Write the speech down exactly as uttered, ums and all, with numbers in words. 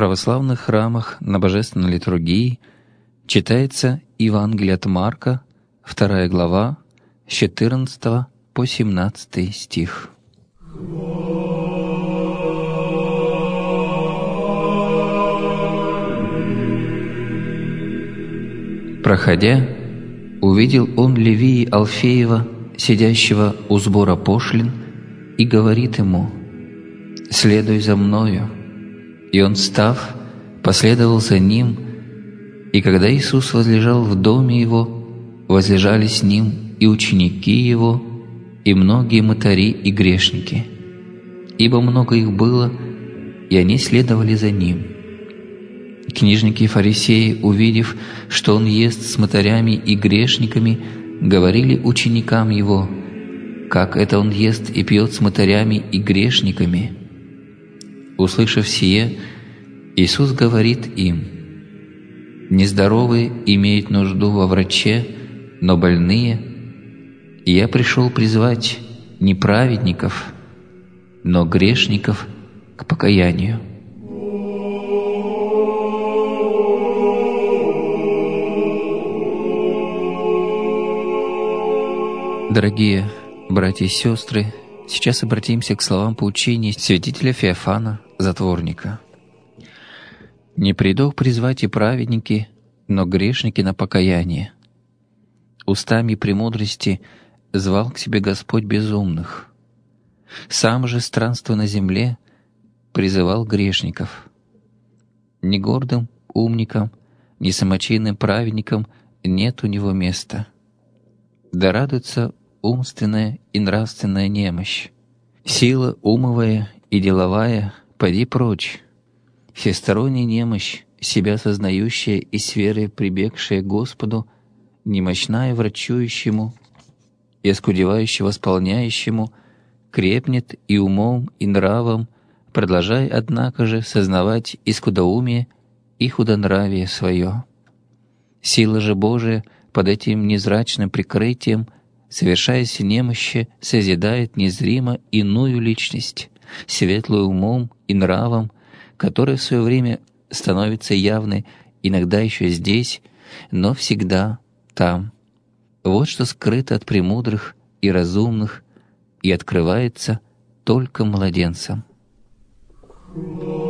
православных храмах на божественной литургии читается Евангелие от Марка, вторая глава, с четырнадцатого по семнадцатый стих. Проходя, увидел он Левии Алфеева, сидящего у сбора пошлин, и говорит ему: «Следуй за мною». И он, встав, последовал за ним, и когда Иисус возлежал в доме его, возлежали с ним и ученики его, и многие мытари и грешники, ибо много их было, и они следовали за ним. Книжники и фарисеи, увидев, что он ест с мытарями и грешниками, говорили ученикам его: «Как это он ест и пьет с мытарями и грешниками?» Услышав сие, Иисус говорит им: «Нездоровые имеют нужду во враче, но больные. И я пришел призвать не праведников, но грешников к покаянию». Дорогие братья и сестры, сейчас обратимся к словам поучения святителя Феофана, затворника. «Не придох призвать и праведники, но грешники на покаяние. Устами премудрости звал к себе Господь безумных. Сам же, странствуя на земле, призывал грешников. Ни гордым умникам, ни самочинным праведникам нет у него места. Да радуется умственная и нравственная немощь. Сила умовая и деловая поди прочь. Всесторонняя немощь, себя сознающая и с верой прибегшая к Господу, немощная врачующему и оскудевающе восполняющему, крепнет и умом, и нравом, продолжай, однако же, сознавать и скудоумие, и худонравие свое. Сила же Божия под этим незрачным прикрытием, совершаясь немощи, созидает незримо иную личность, светлую умом и нравом, которая в свое время становится явной, иногда еще здесь, но всегда там. Вот что скрыто от премудрых и разумных и открывается только младенцам.